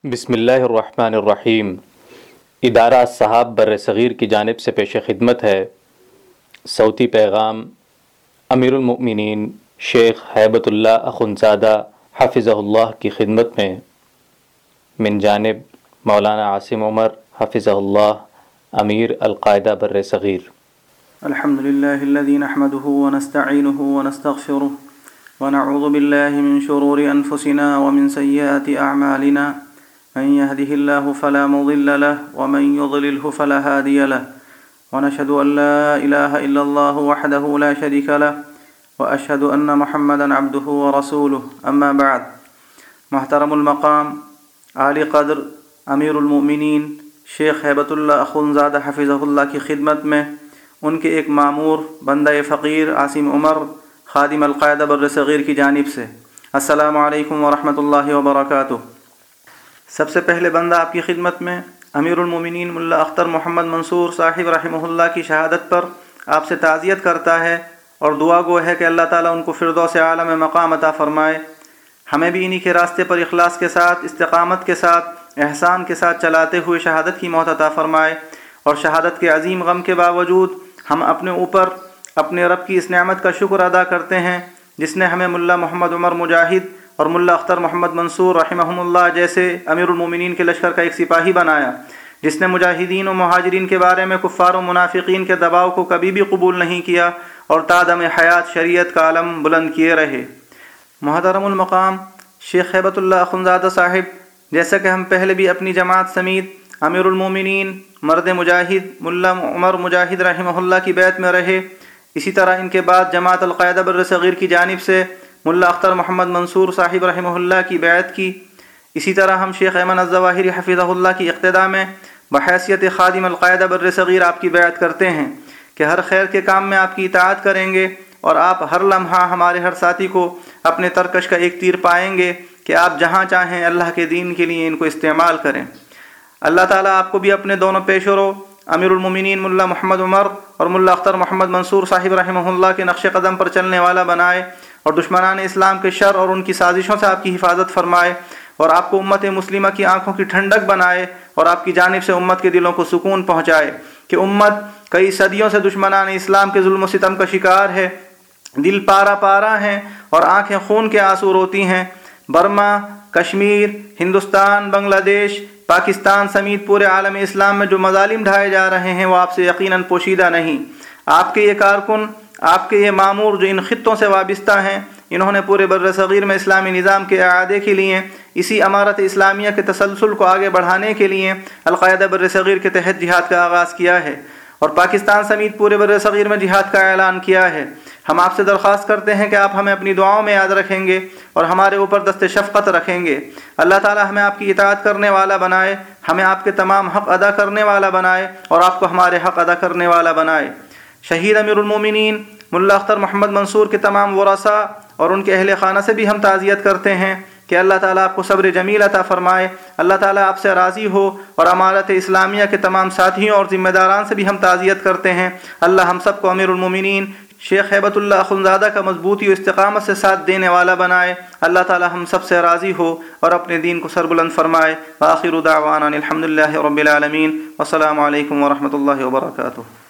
بسم اللہ الرحمن الرحیم۔ ادارہ الصحاب بر صغیر کی جانب سے پیش خدمت ہے صوتی پیغام امیر المؤمنین شیخ ہیبت اللہ اخندزادہ حفظہ اللہ کی خدمت میں من جانب مولانا عاصم عمر حفظہ اللہ امیر القاعدہ بر صغیر۔ الحمد للہ الذی نحمده ونستعینه ونستغفره ونعوذ باللہ من شرور انفسنا ومن سیئات اعمالنا من يهده الله فلا مضل له ومن يضلله فلا هادي له ونشهد أن لا إله إلا الله وحده لا شريك له وأشهد أن محمدا عبده ورسوله أما بعد۔ محترم المقام عالی قدر امیر المؤمنین شیخ ہیبت اللہ اخندزادہ حفظہ اللہ کی خدمت میں ان کے ایک مامور بندہ فقیر عاصم عمر خادم القاعدہ بر صغیر کی جانب سے السلام علیکم ورحمۃ اللہ وبرکاتہ۔ سب سے پہلے بندہ آپ کی خدمت میں امیر المومنین ملا اختر محمد منصور صاحب رحمہ اللہ کی شہادت پر آپ سے تعزیت کرتا ہے اور دعا گو ہے کہ اللہ تعالیٰ ان کو فردوس عالم مقام عطا فرمائے، ہمیں بھی انہی کے راستے پر اخلاص کے ساتھ، استقامت کے ساتھ، احسان کے ساتھ چلاتے ہوئے شہادت کی موت عطا فرمائے، اور شہادت کے عظیم غم کے باوجود ہم اپنے اوپر اپنے رب کی اس نعمت کا شکر ادا کرتے ہیں جس نے ہمیں ملا محمد عمر مجاہد اور ملا اختر محمد منصور رحمہم اللہ جیسے امیر المومنین کے لشکر کا ایک سپاہی بنایا، جس نے مجاہدین و مہاجرین کے بارے میں کفار و منافقین کے دباؤ کو کبھی بھی قبول نہیں کیا اور تا دم حیات شریعت کا علم بلند کیے رہے۔ محترم المقام شیخ ہیبت اللہ اخندزادہ صاحب جیسا کہ ہم پہلے بھی اپنی جماعت سمیت امیر المومنین مرد مجاہد ملا عمر مجاہد رحمہ اللہ کی بیعت میں رہے، اسی طرح ان کے بعد جماعت القاعدہ بر صغیر کی جانب سے ملا اختر محمد منصور صاحب رحمہ اللہ کی بیعت کی، اسی طرح ہم شیخ ایمن الظواہری حفظہ اللہ کی اقتداء میں بحیثیت خادم القاعدہ بر صغیر آپ کی بیعت کرتے ہیں کہ ہر خیر کے کام میں آپ کی اطاعت کریں گے اور آپ ہر لمحہ ہمارے ہر ساتھی کو اپنے ترکش کا ایک تیر پائیں گے کہ آپ جہاں چاہیں اللہ کے دین کے لیے ان کو استعمال کریں۔ اللہ تعالیٰ آپ کو بھی اپنے دونوں پیشرو امیر المومنین ملا محمد عمر اور ملا اختر محمد منصور صاحب رحمہ اللہ کے نقش قدم پر چلنے والا بنائے اور دشمنان اسلام کے شر اور ان کی سازشوں سے آپ کی حفاظت فرمائے، اور آپ کو امت مسلمہ کی آنکھوں کی ٹھنڈک بنائے اور آپ کی جانب سے امت کے دلوں کو سکون پہنچائے کہ امت کئی صدیوں سے دشمنان اسلام کے ظلم و ستم کا شکار ہے، دل پارا پارا ہیں اور آنکھیں خون کے آنسو روتی ہیں۔ برما، کشمیر، ہندوستان، بنگلہ دیش، پاکستان سمیت پورے عالم اسلام میں جو مظالم ڈھائے جا رہے ہیں وہ آپ سے یقیناً پوشیدہ نہیں۔ آپ کے یہ کارکن، آپ کے یہ مامور جو ان خطوں سے وابستہ ہیں، انہوں نے پورے بر صغیر میں اسلامی نظام کے اعادے کے لیے، اسی امارت اسلامیہ کے تسلسل کو آگے بڑھانے کے لیے القاعدہ بر صغیر کے تحت جہاد کا آغاز کیا ہے اور پاکستان سمیت پورے بر صغیر میں جہاد کا اعلان کیا ہے۔ ہم آپ سے درخواست کرتے ہیں کہ آپ ہمیں اپنی دعاؤں میں یاد رکھیں گے اور ہمارے اوپر دست شفقت رکھیں گے۔ اللہ تعالیٰ ہمیں آپ کی اطاعت کرنے والا بنائے، ہمیں آپ کے تمام حق ادا کرنے والا بنائے اور آپ کو ہمارے حق ادا کرنے والا بنائے۔ شہید امیر المومنین ملا اختر محمد منصور کے تمام ورثاء اور ان کے اہل خانہ سے بھی ہم تعزیت کرتے ہیں کہ اللہ تعالیٰ آپ کو صبر جمیل عطا فرمائے، اللہ تعالیٰ آپ سے راضی ہو، اور امارت اسلامیہ کے تمام ساتھیوں اور ذمہ داران سے بھی ہم تعزیت کرتے ہیں۔ اللہ ہم سب کو امیر المومنین شیخ ہیبت اللہ اخندزادہ کا مضبوطی و استقامت سے ساتھ دینے والا بنائے، اللہ تعالیٰ ہم سب سے راضی ہو اور اپنے دین کو سربلند فرمائے۔ وآخر دعوانا الحمد للہ رب العالمین، والسلام علیکم ورحمۃ اللہ وبرکاتہ۔